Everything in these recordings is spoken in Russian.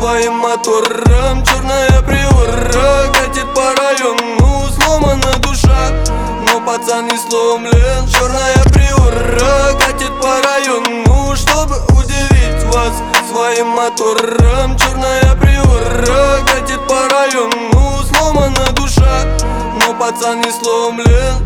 своим мотором. Черная приора катит по району, сломана душа, но пацан не сломлен. Черная приора катит по району, чтобы удивить вас своим мотором. Черная приора катит по району, сломана душа, но пацан не сломлен.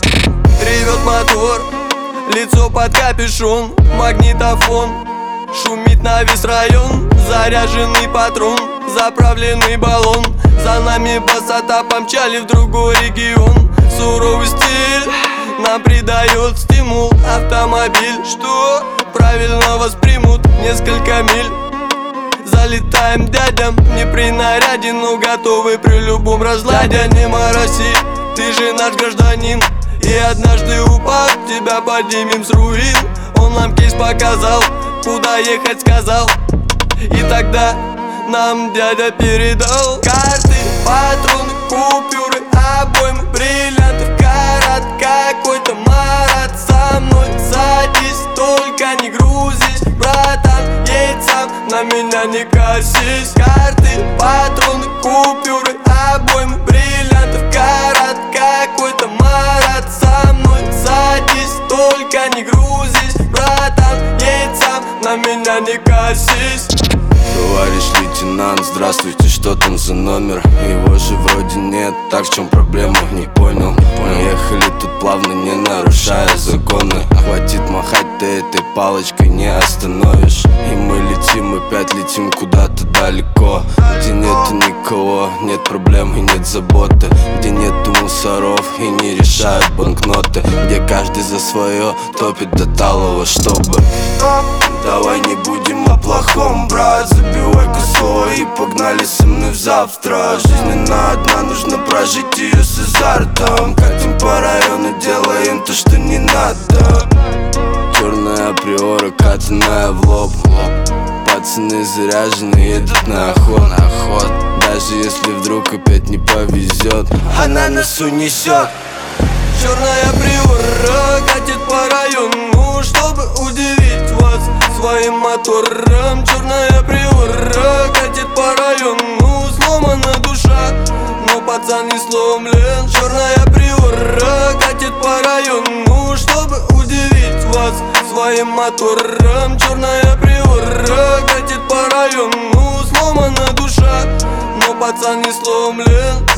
Ревет мотор, лицо под капюшон, магнитофон, шумит на весь район. Заряженный патрон, заправленный баллон, за нами басата помчали в другой регион. Суровый стиль нам придает стимул, автомобиль, что правильно воспримут несколько миль. Залетаем дядям, не при наряде, но готовы при любом разладе. Не мороси, ты же наш гражданин, и однажды упав, тебя поднимем с руин. Он нам кейс показал, куда ехать сказал, и тогда нам дядя передал карты, патроны, купюры, обоймы, бриллиантов, карат, какой-то Марат. Со мной садись, только не грузись, братан, едь сам, на меня не косись. Карты, патроны, купюры, обоймы, бриллиантов, карат, какой-то Марат. Со мной садись, только не грузись, братан, едь сам, на меня не косись. Товарищ лейтенант, здравствуйте, что там за номер? Его же вроде нет, так в чем проблема? Не понял. Ехали тут плавно, не нарушая законы. Хватит махать, ты этой палочкой не остановишь. И мы летим, опять летим куда-то далеко, где нету никого, нет проблем и нет заботы, где нету мусоров и не решают банкноты, где каждый за свое топит до талого, чтобы... Давай не будем о плохом, брат, забивай-ка слово и погнали со мной в завтра. Жизнь она одна, нужно прожить ее с азартом. Катим по району, делаем то, что не надо. Черная приора, катаная в лоб. Пацаны заряжены, едут на охот. Даже если вдруг опять не повезет, она нас унесет. Черная приора катит по району, чтобы удивить вас своим мотором. Черная приора катит по району, сломана душа, но пацан не сломлен. Черная приора катит по району, чтобы удивить вас своим мотором. Черная приора катит по району, сломана душа, но пацан не сломлен.